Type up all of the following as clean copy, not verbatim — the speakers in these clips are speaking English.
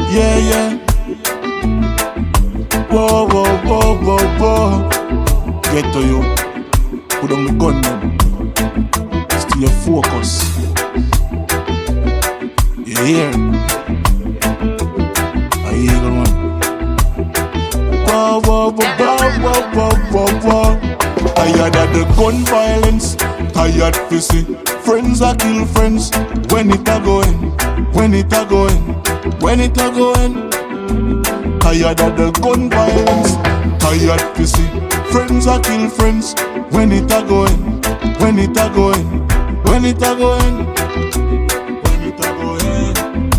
Yeah, yeah. Whoa, whoa, whoa, whoa, whoa. Get to you. Put on the gun, man. Stay focus. You hear? I hear the man. Whoa, whoa, whoa, whoa, whoa, whoa, whoa. Tired of the gun violence. Tired to see friends are kill friends. When it a going? When it a going? When it a going? Tired of the gun violence. Tired to see friends are kill friends. When it a going? When it a going? When it a going? When it a going?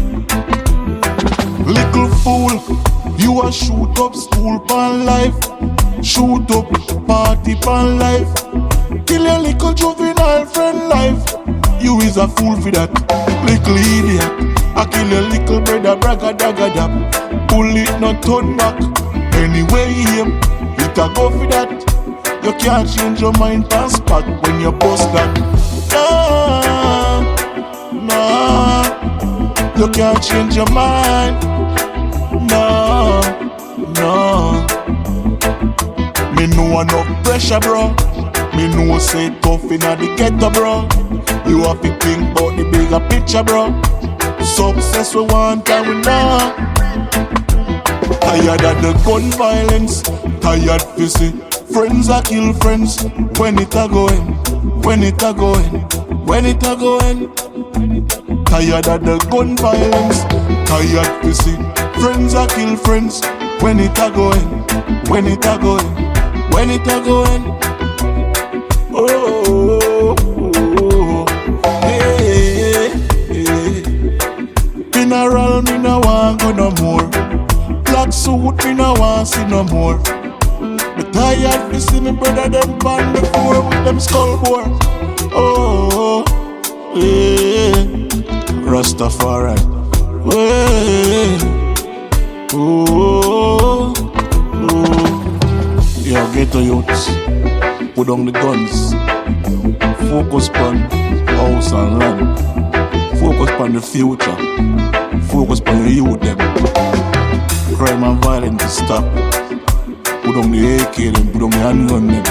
Little fool, you a shoot up school pan life. Shoot up party pan life. Kill your little juvenile friend life. You is a fool for that, little idiot. I kill your little brother, bragga dagga dap. Pull it, not turn back. Anyway, him, it a go for that. You can't change your mind past spot when you post that. Nah, nah. You can't change your mind. Nah, nah. Me know enough pressure, bro. Me know say tough inna the ghetto, bro. You have to think about the bigger picture, bro. Success we want and we know. Tired of the gun violence. Tired to see friends are kill friends. When it a going? When it a going? When it a going? Tired of the gun violence. Tired to see friends are kill friends. When it a going? When it a going? When it a going? Oh, oh, oh. Hey, hey. Funeral me no want go no more. Black suit me no want see no more. But tired to see me brother them on the floor with them skull bore. Oh, hey. Rastafari. Hey. Oh, oh. Yeah, get to youths. Put down the guns. Focus on house and land. Focus on the future. Focus on the youth them. Crime and violence to stop. Put down the AK them. Put down the handgun them.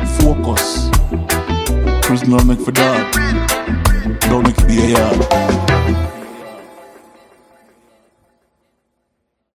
Focus. Prisoner make for dog. Don't make it be a yard.